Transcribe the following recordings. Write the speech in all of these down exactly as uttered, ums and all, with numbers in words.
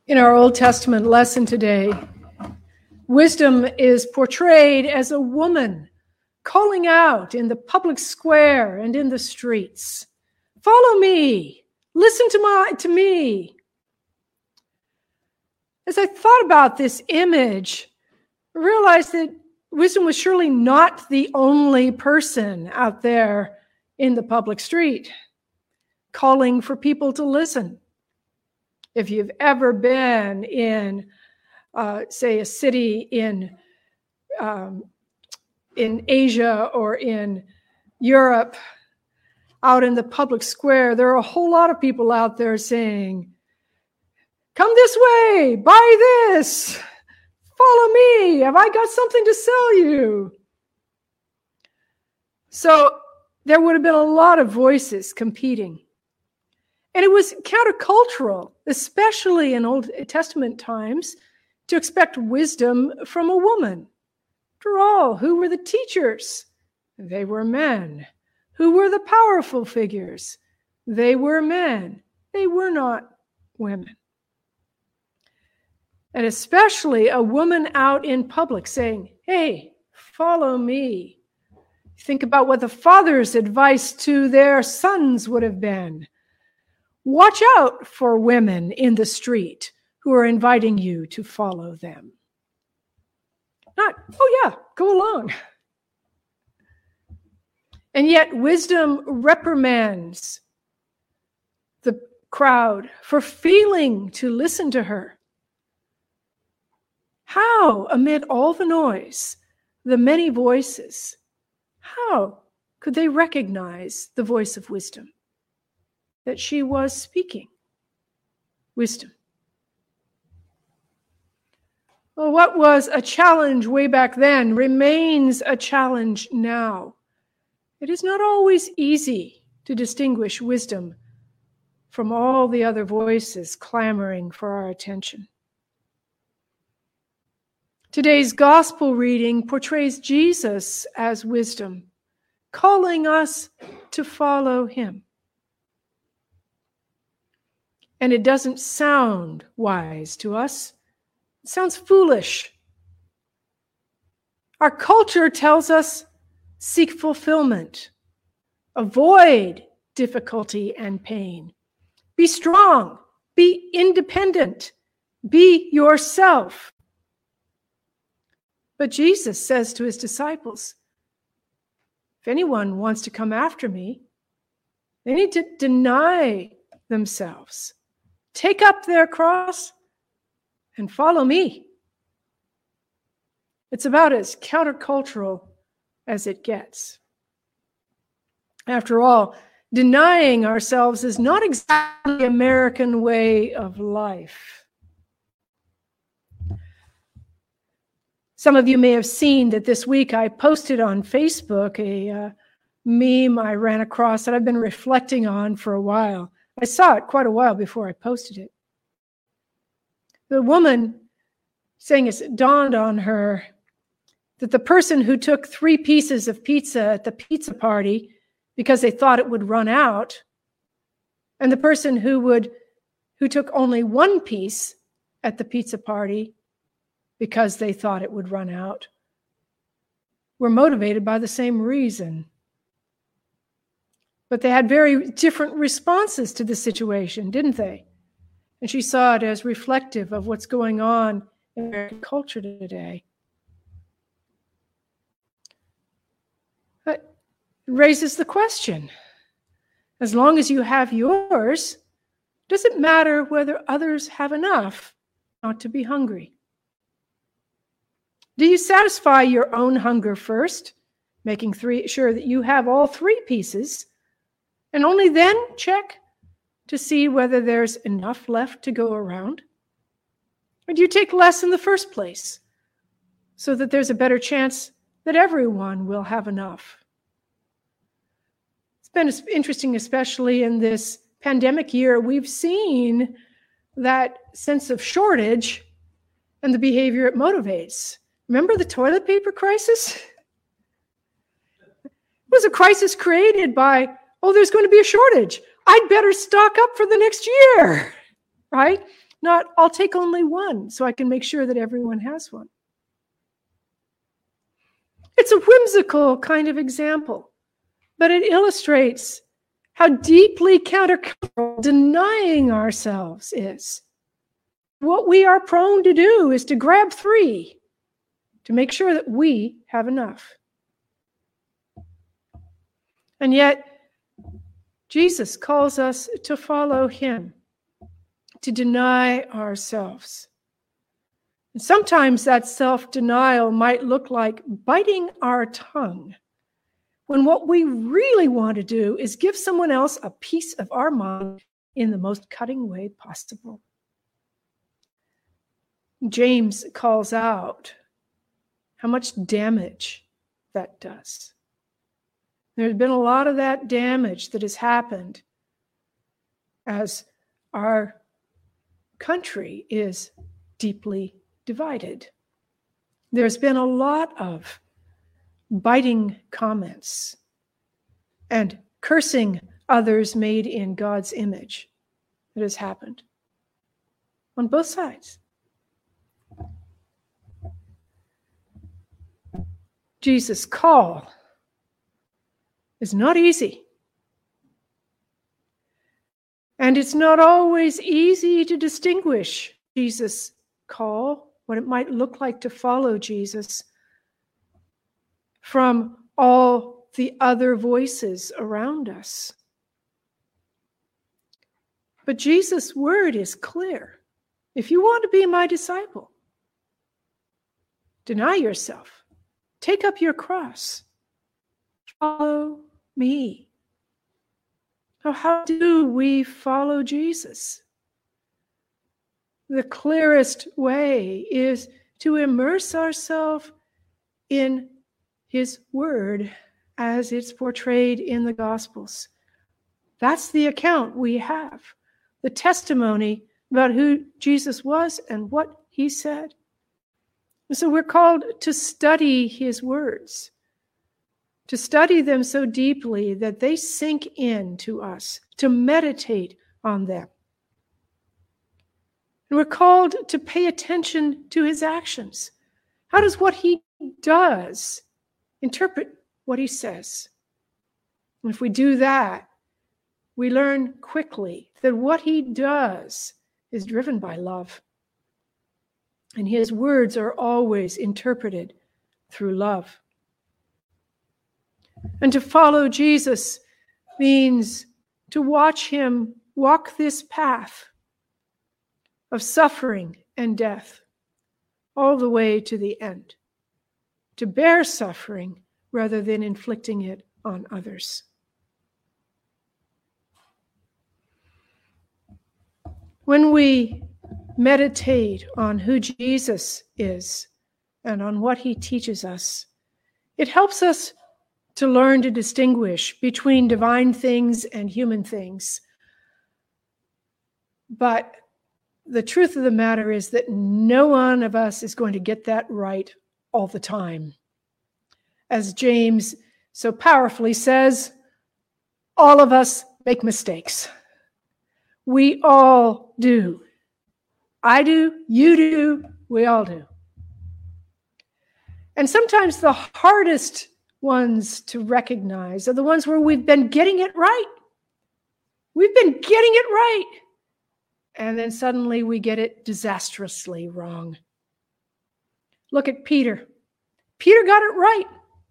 In our Old Testament lesson today, wisdom is portrayed as a woman calling out in the public square and in the streets. Follow me. Listen to my to me. As I thought about this image, I realized that wisdom was surely not the only person out there in the public street calling for people to listen. If you've ever been in, uh, say, a city in um, in Asia or in Europe, out in the public square, there are a whole lot of people out there saying, "Come this way, buy this, follow me, have I got something to sell you?" So there would have been a lot of voices competing. And it was countercultural, especially in Old Testament times, to expect wisdom from a woman. After all, who were the teachers? They were men. Who were the powerful figures? They were men. They were not women. And especially a woman out in public saying, "Hey, follow me." Think about what the father's advice to their sons would have been. Watch out for women in the street who are inviting you to follow them. Not, "Oh yeah, go along." And yet wisdom reprimands the crowd for failing to listen to her. How, amid all the noise, the many voices, how could they recognize the voice of wisdom? That she was speaking wisdom. Well, what was a challenge way back then remains a challenge now. It is not always easy to distinguish wisdom from all the other voices clamoring for our attention. Today's gospel reading portrays Jesus as wisdom, calling us to follow him. And it doesn't sound wise to us. It sounds foolish. Our culture tells us, seek fulfillment. Avoid difficulty and pain. Be strong. Be independent. Be yourself. But Jesus says to his disciples, if anyone wants to come after me, they need to deny themselves. Take up their cross and follow me. It's about as countercultural as it gets. After all, denying ourselves is not exactly the American way of life. Some of you may have seen that this week I posted on Facebook a uh, meme I ran across that I've been reflecting on for a while. I saw it quite a while before I posted it. The woman saying it dawned on her that the person who took three pieces of pizza at the pizza party because they thought it would run out, and the person who would who took only one piece at the pizza party because they thought it would run out, were motivated by the same reason. But they had very different responses to the situation, didn't they? And she saw it as reflective of what's going on in American culture today. But it raises the question, as long as you have yours, does it matter whether others have enough not to be hungry? Do you satisfy your own hunger first, making three, sure that you have all three pieces, and only then check to see whether there's enough left to go around? Or do you take less in the first place so that there's a better chance that everyone will have enough? It's been interesting, especially in this pandemic year, we've seen that sense of shortage and the behavior it motivates. Remember the toilet paper crisis? It was a crisis created by, oh, there's going to be a shortage. I'd better stock up for the next year, right? Not, I'll take only one so I can make sure that everyone has one. It's a whimsical kind of example, but it illustrates how deeply countercultural denying ourselves is. What we are prone to do is to grab three to make sure that we have enough. And yet, Jesus calls us to follow him, to deny ourselves. And sometimes that self-denial might look like biting our tongue, when what we really want to do is give someone else a piece of our mind in the most cutting way possible. James calls out how much damage that does. There's been a lot of that damage that has happened as our country is deeply divided. There's been a lot of biting comments and cursing others made in God's image that has happened on both sides. Jesus' call is not easy. And it's not always easy to distinguish Jesus' call, what it might look like to follow Jesus, from all the other voices around us. But Jesus' word is clear. If you want to be my disciple, deny yourself. Take up your cross. Follow me. Now, how do we follow Jesus? The clearest way is to immerse ourselves in his word as it's portrayed in the Gospels. That's the account we have, the testimony about who Jesus was and what he said. So we're called to study his words, to study them so deeply that they sink in to us, to meditate on them. And we're called to pay attention to his actions. How does what he does interpret what he says? And if we do that, we learn quickly that what he does is driven by love. And his words are always interpreted through love. And to follow Jesus means to watch him walk this path of suffering and death all the way to the end, to bear suffering rather than inflicting it on others. When we meditate on who Jesus is and on what he teaches us, it helps us to learn to distinguish between divine things and human things. But the truth of the matter is that no one of us is going to get that right all the time. As James so powerfully says, all of us make mistakes. We all do. I do, you do, we all do. And sometimes the hardest ones to recognize are the ones where we've been getting it right. We've been getting it right. And then suddenly we get it disastrously wrong. Look at Peter. Peter got it right.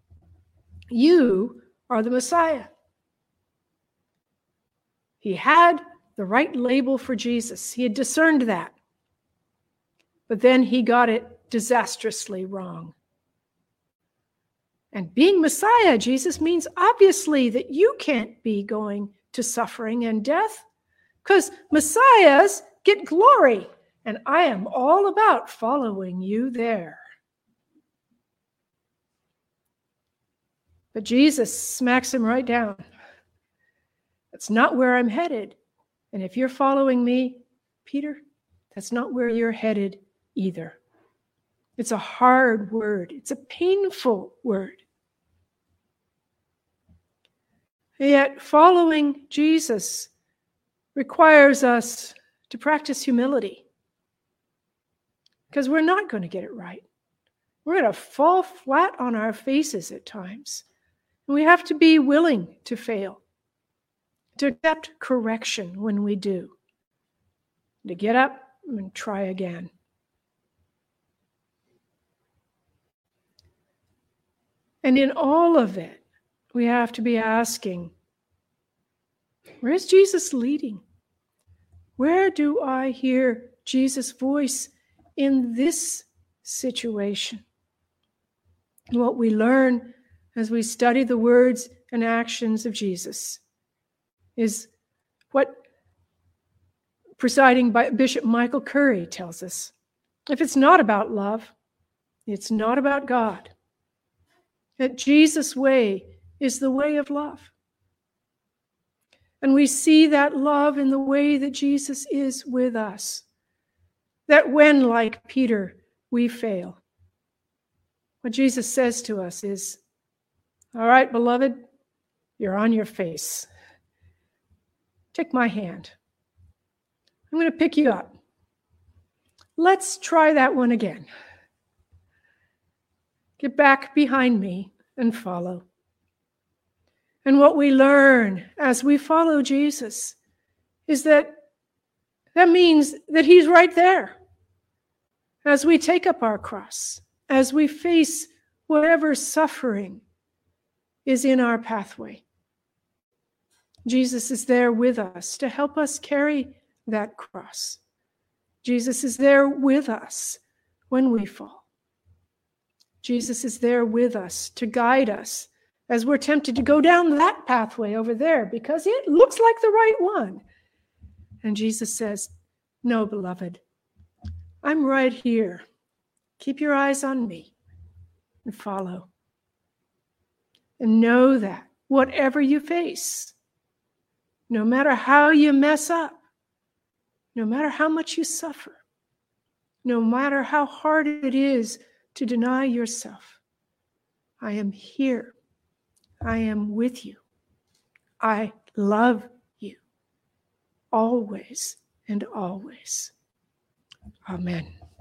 You are the Messiah. He had the right label for Jesus. He had discerned that. But then he got it disastrously wrong. And being Messiah, Jesus means obviously that you can't be going to suffering and death, because Messiahs get glory, and I am all about following you there. But Jesus smacks him right down. That's not where I'm headed. And if you're following me, Peter, that's not where you're headed either. It's a hard word. It's a painful word. Yet following Jesus requires us to practice humility. because we're not going to get it right. We're going to fall flat on our faces at times. And we have to be willing to fail, to accept correction when we do, to get up and try again. And in all of it, we have to be asking, where is Jesus leading? Where do I hear Jesus' voice in this situation? What we learn as we study the words and actions of Jesus is what presiding by Bishop Michael Curry tells us. If it's not about love, it's not about God. That Jesus' way is the way of love. And we see that love in the way that Jesus is with us. That when, like Peter, we fail, what Jesus says to us is, all right, beloved, you're on your face. Take my hand. I'm going to pick you up. Let's try that one again. Get back behind me and follow. And what we learn as we follow Jesus is that that means that he's right there. As we take up our cross, as we face whatever suffering is in our pathway, Jesus is there with us to help us carry that cross. Jesus is there with us when we fall. Jesus is there with us to guide us as we're tempted to go down that pathway over there because it looks like the right one. And Jesus says, no, beloved, I'm right here. Keep your eyes on me and follow. And know that whatever you face, no matter how you mess up, no matter how much you suffer, no matter how hard it is to deny yourself, I am here. I am with you. I love you always and always. Amen.